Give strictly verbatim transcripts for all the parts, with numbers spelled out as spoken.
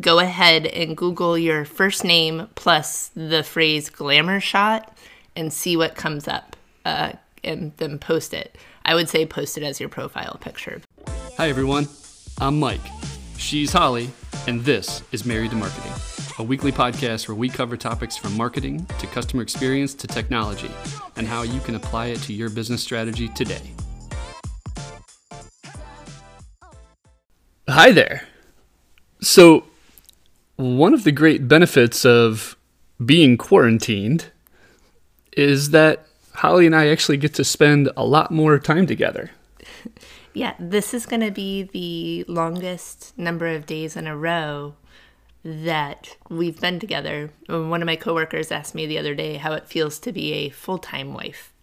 go ahead and Google your first name plus the phrase glamour shot and see what comes up, uh, and then post it. I would say post it as your profile picture. Hi everyone, I'm Mike. She's Holly, and this is Married to Marketing, a weekly podcast where we cover topics from marketing to customer experience to technology and how you can apply it to your business strategy today. Hi there. So, one of the great benefits of being quarantined is that Holly and I actually get to spend a lot more time together. Yeah, this is going to be the longest number of days in a row that we've been together. One of my coworkers asked me the other day how it feels to be a full-time wife.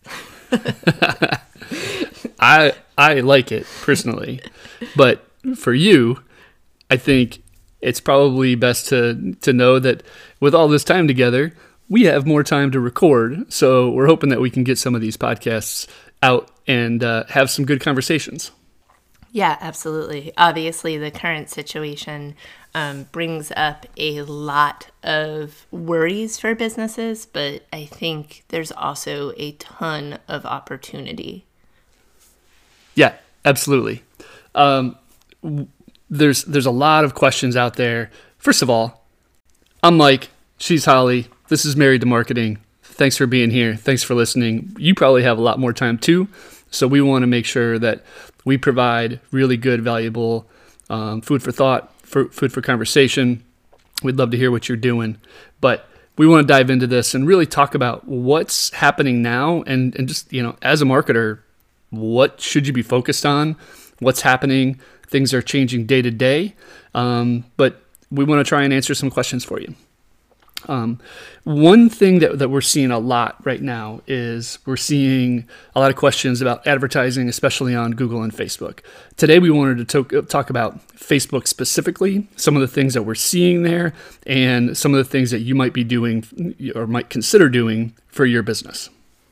I I like it personally, but for you, I think it's probably best to to know that with all this time together, we have more time to record. So we're hoping that we can get some of these podcasts out and uh, have some good conversations. Yeah, absolutely. Obviously, the current situation um, brings up a lot of worries for businesses, but I think there's also a ton of opportunity. Yeah, absolutely. Um, there's there's a lot of questions out there. First of all, I'm Mike. She's Holly. This is Married to Marketing. Thanks for being here. Thanks for listening. You probably have a lot more time too, so we want to make sure that we provide really good, valuable um, food for thought, for, food for conversation. We'd love to hear what you're doing, but we want to dive into this and really talk about what's happening now, and, and just, you know, as a marketer, what should you be focused on? What's happening? Things are changing day to day, um, but we want to try and answer some questions for you. Um, one thing that, that we're seeing a lot right now is we're seeing a lot of questions about advertising, especially on Google and Facebook. Today, we wanted to to- talk about Facebook specifically, some of the things that we're seeing there, and some of the things that you might be doing or might consider doing for your business.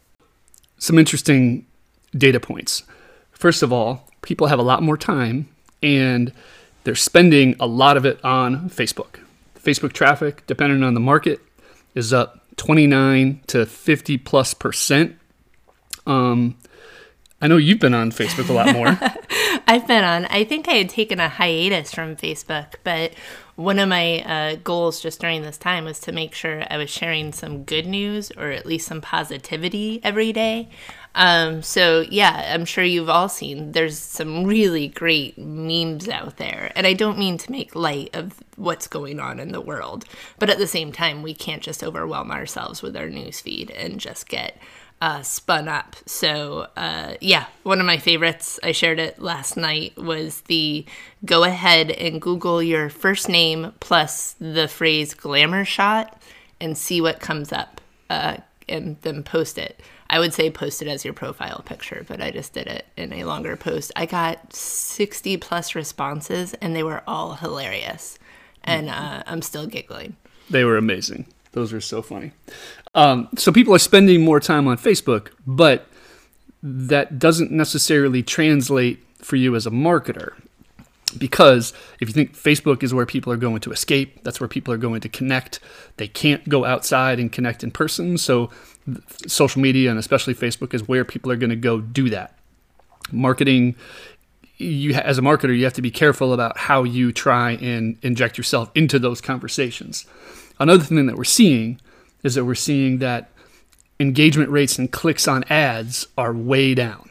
Some interesting data points. First of all, people have a lot more time and they're spending a lot of it on Facebook. Facebook traffic, depending on the market, is up twenty-nine to fifty plus percent. Um, I know you've been on Facebook a lot more. I've been on. I think I had taken a hiatus from Facebook, but one of my uh, goals just during this time was to make sure I was sharing some good news or at least some positivity every day. Um, so yeah, I'm sure you've all seen there's some really great memes out there. And I don't mean to make light of what's going on in the world, but at the same time, we can't just overwhelm ourselves with our news feed and just get uh, spun up. So uh, yeah, one of my favorites, I shared it last night, was the go ahead and Google your first name plus the phrase glamour shot and see what comes up, uh, and then post it. I would say post it as your profile picture, but I just did it in a longer post. I got sixty plus responses and they were all hilarious. And uh, I'm still giggling. They were amazing. Those were so funny. Um, so people are spending more time on Facebook, but that doesn't necessarily translate for you as a marketer. Because if you think Facebook is where people are going to escape, that's where people are going to connect. They can't go outside and connect in person. So social media, and especially Facebook, is where people are going to go do that. Marketing, you as a marketer, you have to be careful about how you try and inject yourself into those conversations. Another thing that we're seeing is that we're seeing that engagement rates and clicks on ads are way down,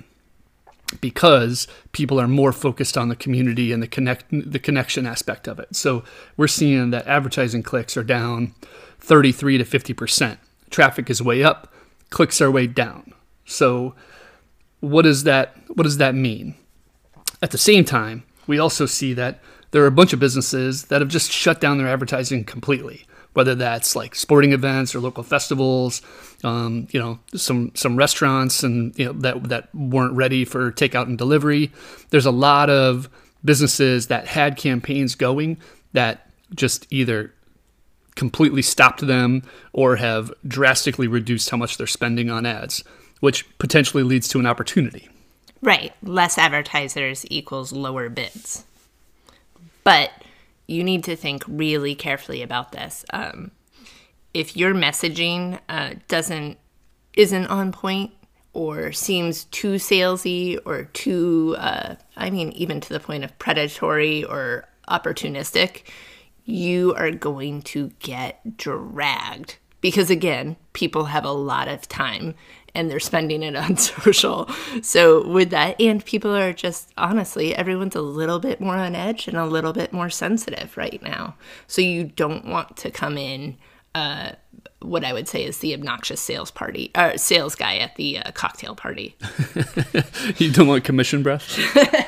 because people are more focused on the community and the connect the connection aspect of it. So we're seeing that advertising clicks are down thirty-three to fifty percent. Traffic is way up, clicks are way down. So what does that what does that mean? At the same time, we also see that there are a bunch of businesses that have just shut down their advertising completely, whether that's like sporting events or local festivals, um, you know, some some restaurants and you know that that weren't ready for takeout and delivery. There's a lot of businesses that had campaigns going that just either completely stopped them or have drastically reduced how much they're spending on ads, which potentially leads to an opportunity. Right. Less advertisers equals lower bids. But you need to think really carefully about this. Um, if your messaging uh, doesn't isn't on point or seems too salesy or too, uh, I mean, even to the point of predatory or opportunistic, you are going to get dragged. Because again, people have a lot of time and they're spending it on social. So with that, and people are just, honestly, everyone's a little bit more on edge and a little bit more sensitive right now. So you don't want to come in, uh, what I would say is the obnoxious sales party, uh, sales guy at the uh, cocktail party. You don't want commission breath?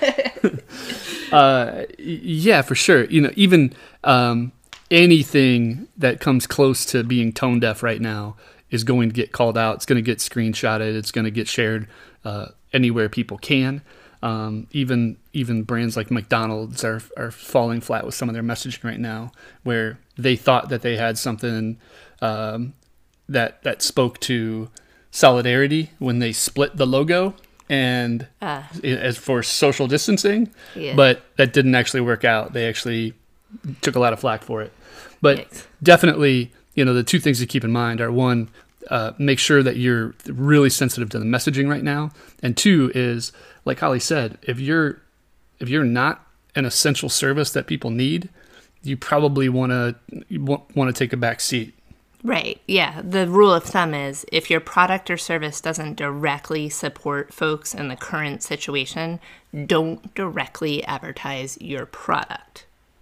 uh, yeah, for sure. You know, even um, anything that comes close to being tone deaf right now is going to get called out. It's going to get screenshotted. It's going to get shared uh, anywhere people can. Um, even even brands like McDonald's are are falling flat with some of their messaging right now, where they thought that they had something um, that that spoke to solidarity when they split the logo and uh, as for social distancing, yeah. But that didn't actually work out. They actually took a lot of flack for it. But Yikes. Definitely, you know, the two things to keep in mind are, one, uh, make sure that you're really sensitive to the messaging right now. And two is, like Holly said, if you're if you're not an essential service that people need, you probably want to want to take a back seat. Right. Yeah. The rule of thumb is if your product or service doesn't directly support folks in the current situation, don't directly advertise your product.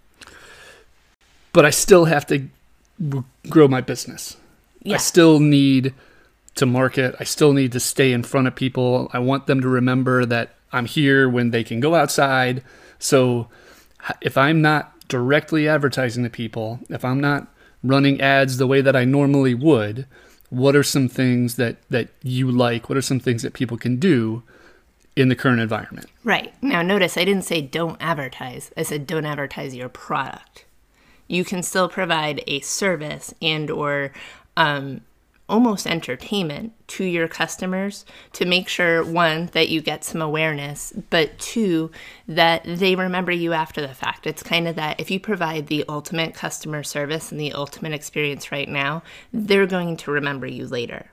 But I still have to grow my business. Yeah. I still need to market. I still need to stay in front of people. I want them to remember that I'm here when they can go outside. So if I'm not directly advertising to people, if I'm not running ads the way that I normally would, what are some things that, that you like? What are some things that people can do in the current environment? Right. Now, notice I didn't say don't advertise. I said don't advertise your product. You can still provide a service and or um, almost entertainment to your customers to make sure, one, that you get some awareness, but two, that they remember you after the fact. It's kind of that if you provide the ultimate customer service and the ultimate experience right now, they're going to remember you later.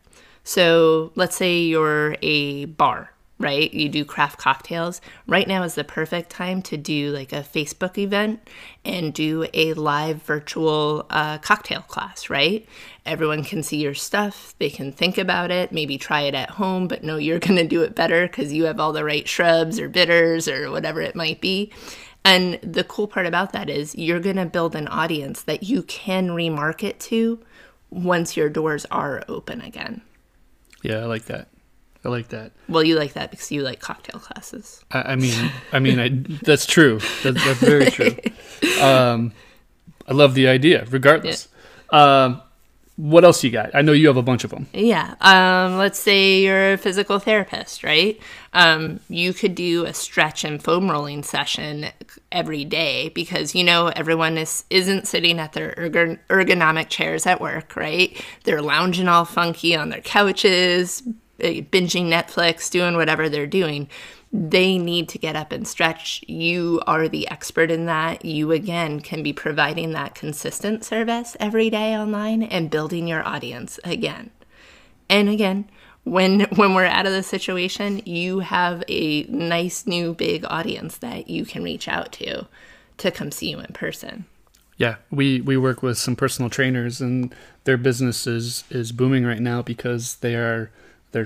So let's say you're a bar, right? You do craft cocktails. Right now is the perfect time to do like a Facebook event and do a live virtual uh, cocktail class, right? Everyone can see your stuff. They can think about it, maybe try it at home, but know you're going to do it better because you have all the right shrubs or bitters or whatever it might be. And the cool part about that is you're going to build an audience that you can remarket to once your doors are open again. Yeah, I like that. I like that. Well, you like that because you like cocktail classes. I, I mean, I mean, I, that's true. That, that's very true. Um, I love the idea, regardless. Yeah. Um, what else you got? I know you have a bunch of them. Yeah. Um, let's say you're a physical therapist, right? Um, you could do a stretch and foam rolling session every day because, you know, everyone is, isn't sitting at their ergon- ergonomic chairs at work, right? They're lounging all funky on their couches, binging Netflix, doing whatever they're doing. They need to get up and stretch. You are the expert in that. You, again, can be providing that consistent service every day online and building your audience again. And again, when when we're out of the situation, you have a nice new big audience that you can reach out to to come see you in person. Yeah, we, we work with some personal trainers, and their business is, is booming right now because they are they're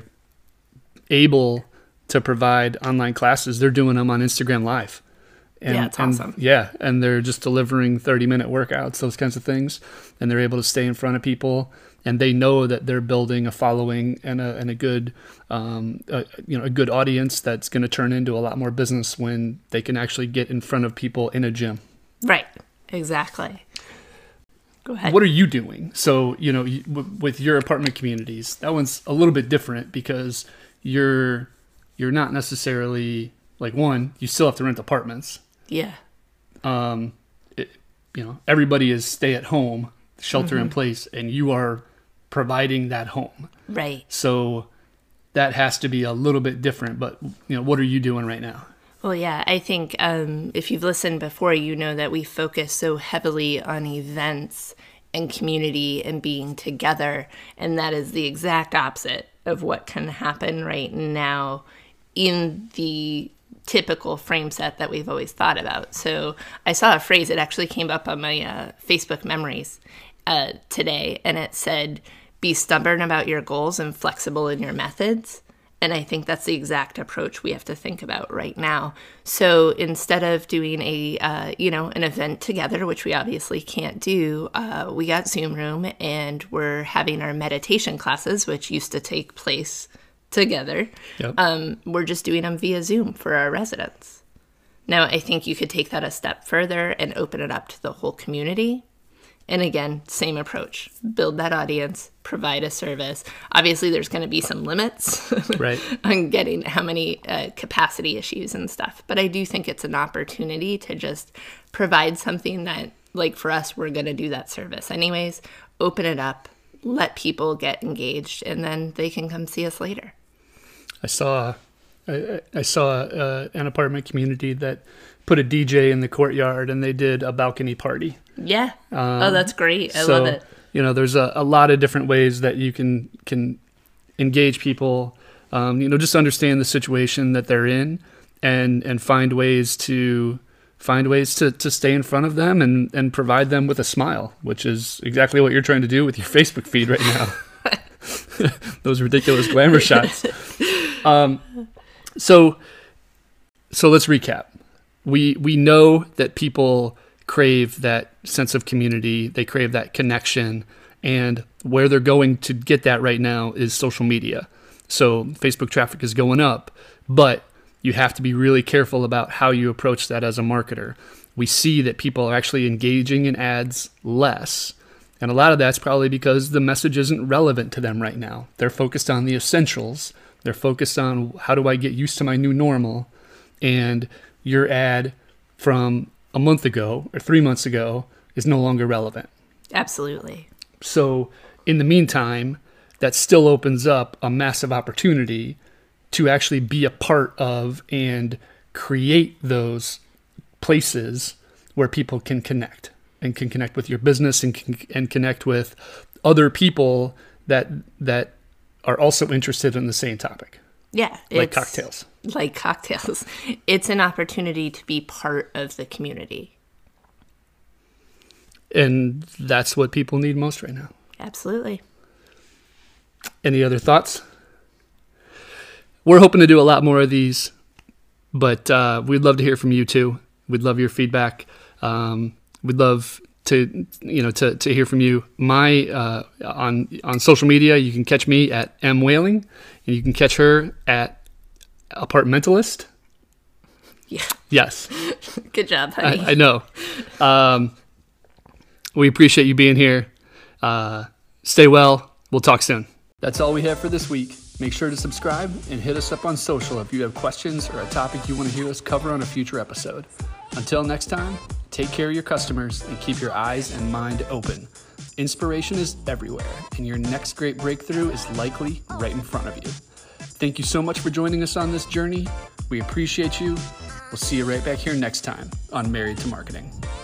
able to provide online classes. They're doing them on Instagram Live. And, yeah, it's and, awesome. Yeah, and they're just delivering thirty-minute workouts, those kinds of things, and they're able to stay in front of people, and they know that they're building a following and a and a good, um, a, you know, a good audience that's going to turn into a lot more business when they can actually get in front of people in a gym. Right. Exactly. Go ahead. What are you doing? So, you know, you, w- with your apartment communities, that one's a little bit different because you're you're not necessarily like, one, you still have to rent apartments. Yeah. Um, it, you know, everybody is stay at home, shelter mm-hmm. in place, and you are providing that home. Right. So that has to be a little bit different. But, you know, what are you doing right now? Well, yeah, I think um, if you've listened before, you know that we focus so heavily on events and community and being together. And that is the exact opposite of what can happen right now in the typical frame set that we've always thought about. So I saw a phrase, it actually came up on my uh, Facebook memories uh, today, and it said, be stubborn about your goals and flexible in your methods. And I think that's the exact approach we have to think about right now. So instead of doing a, uh, you know, an event together, which we obviously can't do, uh, we got Zoom Room, and we're having our meditation classes, which used to take place together. Yep. Um, we're just doing them via Zoom for our residents. Now, I think you could take that a step further and open it up to the whole community. And again, same approach. Build that audience, provide a service. Obviously, there's going to be some limits right. on getting how many uh, capacity issues and stuff. But I do think it's an opportunity to just provide something that, like for us, we're going to do that service anyways. Open it up, let people get engaged, and then they can come see us later. I saw, I, I saw uh, an apartment community that put a D J in the courtyard, and they did a balcony party. Yeah. Um, oh, that's great. I so, love it. You know, there's a, a lot of different ways that you can can engage people. Um, you know, just understand the situation that they're in, and and find ways to find ways to, to stay in front of them and, and provide them with a smile, which is exactly what you're trying to do with your Facebook feed right now. Those ridiculous glamour shots. Um, so so let's recap. We we know that people crave that sense of community. They crave that connection. And where they're going to get that right now is social media. So Facebook traffic is going up, but you have to be really careful about how you approach that as a marketer. We see that people are actually engaging in ads less. And a lot of that's probably because the message isn't relevant to them right now. They're focused on the essentials. They're focused on how do I get used to my new normal. And your ad from a month ago or three months ago is no longer relevant. Absolutely. So in the meantime, that still opens up a massive opportunity to actually be a part of and create those places where people can connect and can connect with your business and can, and connect with other people that that are also interested in the same topic. Yeah. Like cocktails. Like cocktails. It's an opportunity to be part of the community. And that's what people need most right now. Absolutely. Any other thoughts? We're hoping to do a lot more of these, but uh, we'd love to hear from you too. We'd love your feedback. Um, we'd love to, you know, to, to hear from you. My uh, on on social media, you can catch me at M Whaling, and you can catch her at Apartmentalist. Yeah. Yes. Good job, honey. I, I know. Um, we appreciate you being here. Uh, stay well. We'll talk soon. That's all we have for this week. Make sure to subscribe and hit us up on social if you have questions or a topic you want to hear us cover on a future episode. Until next time, take care of your customers and keep your eyes and mind open. Inspiration is everywhere, and your next great breakthrough is likely right in front of you. Thank you so much for joining us on this journey. We appreciate you. We'll see you right back here next time on Married to Marketing.